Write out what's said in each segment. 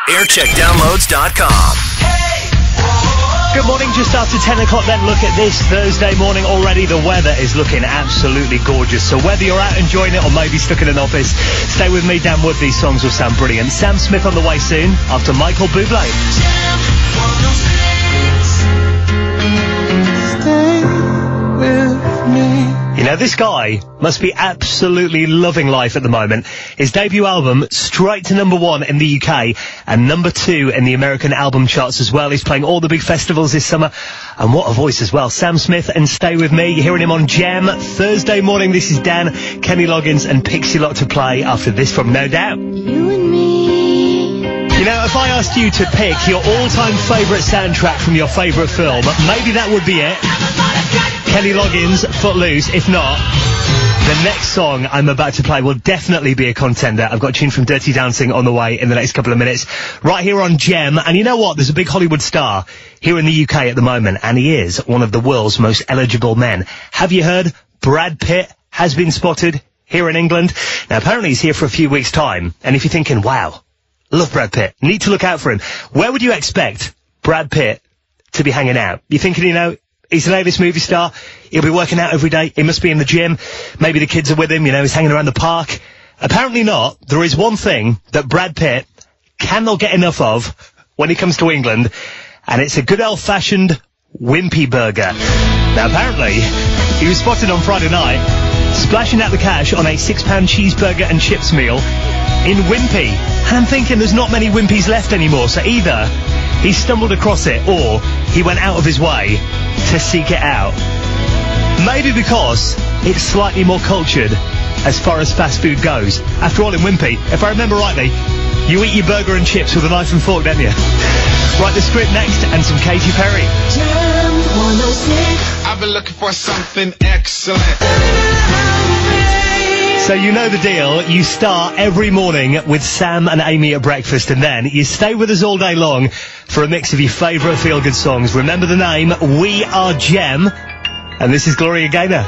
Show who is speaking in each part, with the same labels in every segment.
Speaker 1: aircheckdownloads.com.
Speaker 2: Good morning, just after 10 o'clock then. Look at this Thursday morning already. The weather is looking absolutely gorgeous. So whether you're out enjoying it or maybe stuck in an office, stay with me, Dan Wood. These songs will sound brilliant. Sam Smith on the way soon after Michael Bublé.
Speaker 3: Stay with me.
Speaker 2: You know, this guy must be absolutely loving life at the moment. His debut album, straight to #1 in the UK and #2 in the American album charts as well. He's playing all the big festivals this summer. And what a voice as well. Sam Smith and Stay With Me. You're hearing him on Gem. Thursday morning, this is Dan, Kenny Loggins and Pixie Lott to play after this from No Doubt.
Speaker 4: You and me.
Speaker 2: You know, if I asked you to pick your all-time favourite soundtrack from your favourite film, maybe that would be it. Kenny Loggins, Footloose. If not, the next song I'm about to play will definitely be a contender. I've got a tune from Dirty Dancing on the way in the next couple of minutes, right here on Gem. And you know what? There's a big Hollywood star here in the UK at the moment, and he is one of the world's most eligible men. Have you heard? Brad Pitt has been spotted here in England. Now, apparently he's here for a few weeks' time. And if you're thinking, wow, love Brad Pitt, need to look out for him, where would you expect Brad Pitt to be hanging out? You're thinking, you know, he's an A-list movie star. He'll be working out every day. He must be in the gym. Maybe the kids are with him. You know, he's hanging around the park. Apparently not. There is one thing that Brad Pitt cannot get enough of when he comes to England, and it's a good old-fashioned Wimpy burger. Now, apparently, he was spotted on Friday night splashing out the cash on a £6 cheeseburger and chips meal in Wimpy. And I'm thinking there's not many Wimpys left anymore, so either he stumbled across it or he went out of his way to seek it out. Maybe because it's slightly more cultured as far as fast food goes. After all, in Wimpy, if I remember rightly, you eat your burger and chips with a knife and fork, don't you? Right, the script next, and some Katy Perry.
Speaker 4: Jam 106.
Speaker 3: I've been looking for something excellent.
Speaker 2: So you know the deal. You start every morning with Sam and Amy at breakfast, and then you stay with us all day long for a mix of your favourite feel-good songs. Remember the name, We Are Gem, and this is Gloria Gaynor.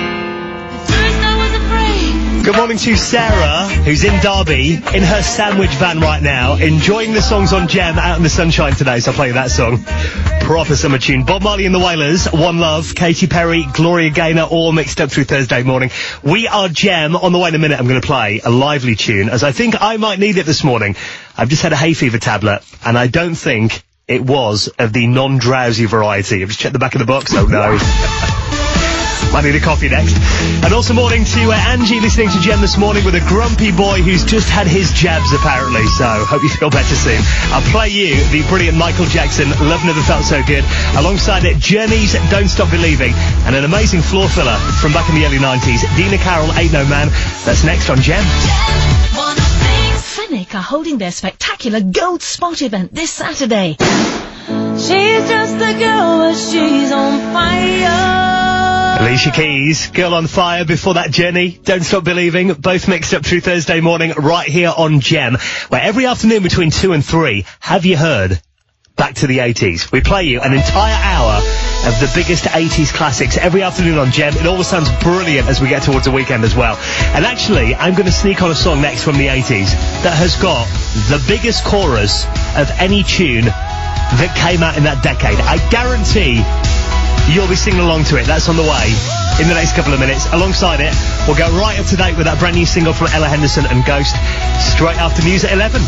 Speaker 2: Good morning to Sarah, who's in Derby, in her sandwich van right now, enjoying the songs on Gem out in the sunshine today, so I'll play you that song. Proper summer tune. Bob Marley and the Wailers, One Love, Katy Perry, Gloria Gaynor, all mixed up through Thursday morning. We Are Gem. On the way in a minute, I'm going to play a lively tune, as I think I might need it this morning. I've just had a hay fever tablet, and I don't think it was of the non-drowsy variety. I've just checked the back of the box. Oh, no. Might need a coffee next. And also morning to Angie, listening to Gem this morning with a grumpy boy who's just had his jabs, apparently. So, hope you feel better soon. I'll play you the brilliant Michael Jackson, Love Never Felt So Good. Alongside it, Journey's Don't Stop Believing. And an amazing floor filler from back in the early 90s. Dina Carroll, Ain't No Man. That's next on Gem.
Speaker 5: Fenwick are holding their spectacular Gold Spot event this Saturday.
Speaker 4: She's just a girl, but she's on fire.
Speaker 2: Alicia Keys, Girl on Fire. Before that, Journey, Don't Stop Believing. Both mixed up through Thursday morning right here on Gem, where every afternoon between 2 and 3, have you heard? Back to the 80s. We play you an entire hour of the biggest 80s classics every afternoon on Gem. It always sounds brilliant as we get towards the weekend as well. And actually, I'm going to sneak on a song next from the 80s that has got the biggest chorus of any tune that came out in that decade. I guarantee you'll be singing along to it. That's on the way in the next couple of minutes. Alongside it, we'll go right up to date with that brand new single from Ella Henderson and Ghost straight after news at 11.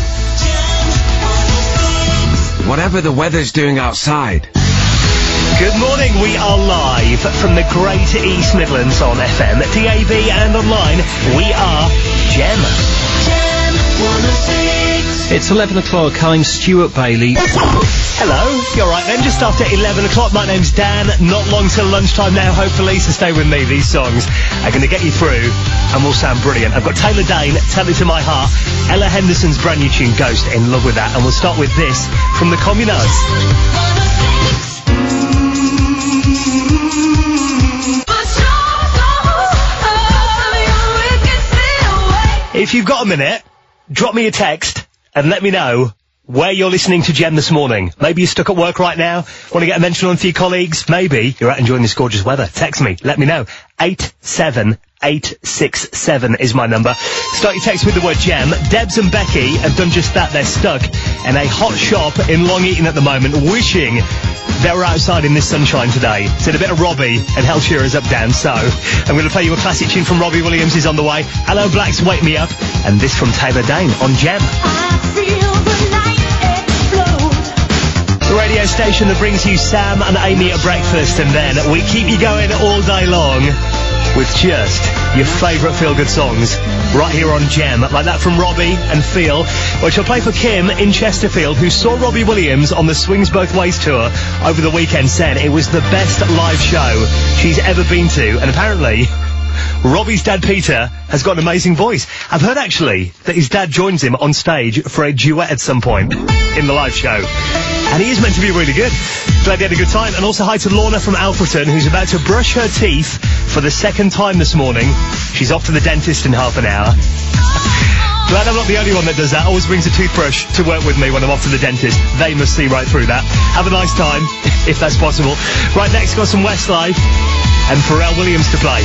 Speaker 6: Whatever the weather's doing outside.
Speaker 2: Good morning. We are live from the Great East Midlands on FM, DAB and online. We are Gem.
Speaker 4: Jam 106.
Speaker 7: It's 11 o'clock. I'm Stuart Bailey.
Speaker 2: Hello, you're right then, just after 11 o'clock. My name's Dan, not long till lunchtime now, hopefully, so stay with me. These songs are going to get you through and will sound brilliant. I've got Taylor Dane, Tell It To My Heart, Ella Henderson's brand new tune, Ghost, in love with that, and we'll start with this from the Communards. If you've got a minute, drop me a text and let me know where you're listening to Gem this morning. Maybe you're stuck at work right now, want to get a mention on for your colleagues. Maybe you're out enjoying this gorgeous weather. Text me, let me know. 878 867 is my number. Start your text with the word Gem. Debs and Becky have done just that. They're stuck in a hot shop in Long Eaton at the moment, wishing they were outside in this sunshine today. Said a bit of Robbie and Hell Shearer's Up Down. So I'm going to play you a classic tune from Robbie Williams is on the way. Hello Blacks, Wake Me Up. And this from Taylor Dane on Gem. The radio station that brings you Sam and Amy at breakfast, and then we keep you going all day long with just your favourite feel-good songs right here on Gem, like that from Robbie and Feel, which I'll play for Kim in Chesterfield, who saw Robbie Williams on the Swings Both Ways tour over the weekend, said it was the best live show she's ever been to, and apparently Robbie's dad Peter has got an amazing voice. I've heard actually that his dad joins him on stage for a duet at some point in the live show. And he is meant to be really good. Glad you had a good time. And also hi to Lorna from Alfreton, who's about to brush her teeth for the second time this morning. She's off to the dentist in half an hour. Glad I'm not the only one that does that. Always brings a toothbrush to work with me when I'm off to the dentist. They must see right through that. Have a nice time, if that's possible. Right, next, got some Westlife and Pharrell Williams to play.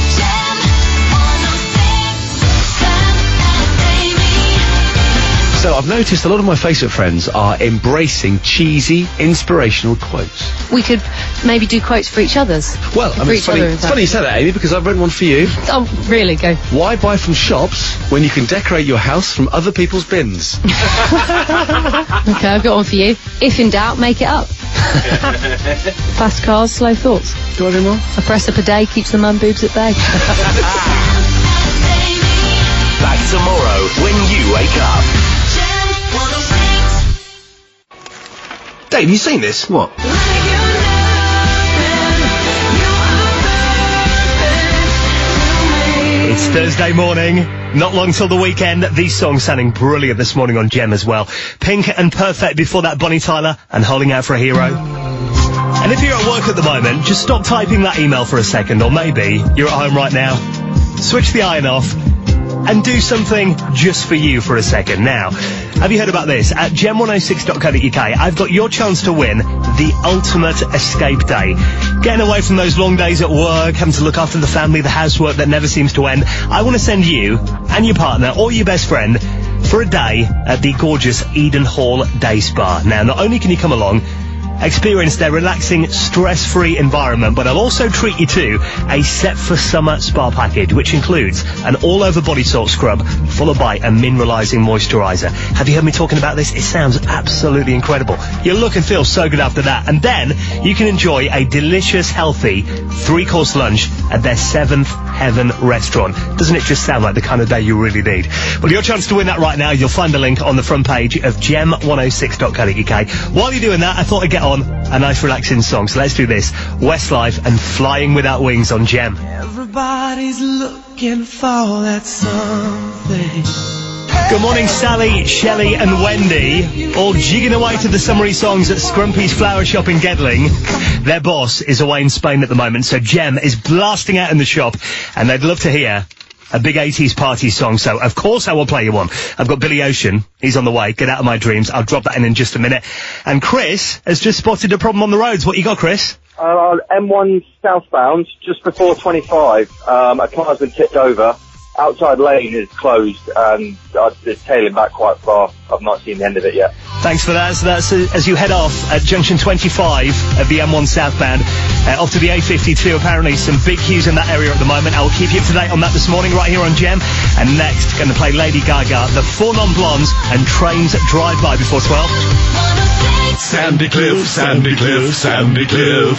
Speaker 7: So I've noticed a lot of my Facebook friends are embracing cheesy, inspirational quotes.
Speaker 1: We could maybe do quotes for each other's.
Speaker 7: Well, I mean, it's funny you said that, Amy, because I've written one for you.
Speaker 1: Oh, really? Go.
Speaker 7: Why buy from shops when you can decorate your house from other people's bins?
Speaker 1: Okay, I've got one for you. If in doubt, make it up. Fast cars, slow thoughts.
Speaker 7: Do you want any more?
Speaker 1: A press up a day keeps the man boobs at bay.
Speaker 8: Back tomorrow when you wake up.
Speaker 6: Dave, you seen this? What?
Speaker 2: It's Thursday morning, not long till the weekend. These songs sounding brilliant this morning on Gem as well. Pink and Perfect before that, Bonnie Tyler and Holding Out for a Hero. And if you're at work at the moment, just stop typing that email for a second, or maybe you're at home right now. Switch the iron off and do something just for you for a second. Now, have you heard about this? At gem106.co.uk, I've got your chance to win the ultimate escape day. Getting away from those long days at work, having to look after the family, the housework that never seems to end. I want to send you and your partner or your best friend for a day at the gorgeous Eden Hall Day Spa. Now, not only can you come along, experience their relaxing, stress-free environment, but I'll also treat you to a Set for Summer spa package, which includes an all-over body salt scrub followed by a mineralizing moisturizer. Have you heard me talking about this? It sounds absolutely incredible. You'll look and feel so good after that. And then you can enjoy a delicious, healthy 3-course lunch at their 7th Heaven restaurant. Doesn't it just sound like the kind of day you really need? Well, your chance to win that right now, you'll find the link on the front page of gem106.co.uk. While you're doing that, I thought I'd get on a nice relaxing song. So let's do this. Westlife and Flying Without Wings on Gem.
Speaker 3: Everybody's looking for that something.
Speaker 2: Good morning, Sally, Shelley and Wendy, all jigging away to the summery songs at Scrumpy's Flower Shop in Gedling. Their boss is away in Spain at the moment, so Gem is blasting out in the shop, and they'd love to hear a big 80s party song, so of course I will play you one. I've got Billy Ocean, he's on the way, Get Out of My Dreams. I'll drop that in just a minute. And Chris has just spotted a problem on the roads. What you got, Chris?
Speaker 9: M1 southbound, just before 25, a car's been tipped over. Outside lane is closed and it's tailing back quite far. I've not seen the end of it yet.
Speaker 2: Thanks for that. So that's as you head off at junction 25 of the M1 southbound, off to the A52. Apparently some big queues in that area at the moment. I will keep you up to date on that this morning right here on Gem. And next, going to play Lady Gaga, the 4 Non-Blondes and Trains Drive By before 12.
Speaker 3: Sandy Cliff, Sandy Cliff, Sandy Cliff.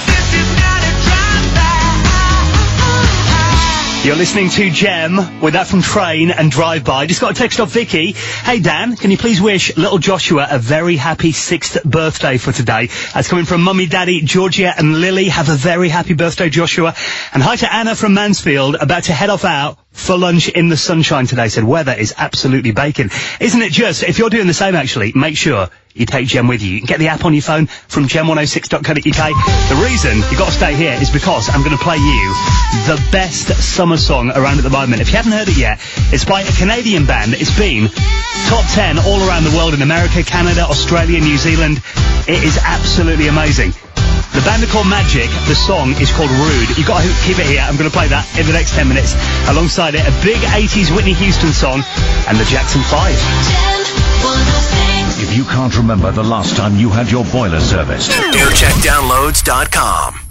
Speaker 2: You're listening to Gem with that from Train and Drive By. Just got a text off Vicky. Hey Dan, can you please wish little Joshua a very happy 6th birthday for today? That's coming from Mummy, Daddy, Georgia and Lily. Have a very happy birthday, Joshua. And hi to Anna from Mansfield, about to head off out for lunch in the sunshine today. Said weather is absolutely baking. Isn't it just? If you're doing the same, actually, make sure you take Gem with you. You can get the app on your phone from gem106.co.uk. The reason you've got to stay here is because I'm going to play you the best summer song around at the moment. If you haven't heard it yet, it's by a Canadian band. It's been top 10 all around the world in America, Canada, Australia, New Zealand. It is absolutely amazing. The band are called Magic. The song is called Rude. You've got to keep it here. I'm going to play that in the next 10 minutes. Alongside it, a big 80s Whitney Houston song and the Jackson 5.
Speaker 10: If you can't remember the last time you had your boiler serviced,
Speaker 8: aircheckdownloads.com.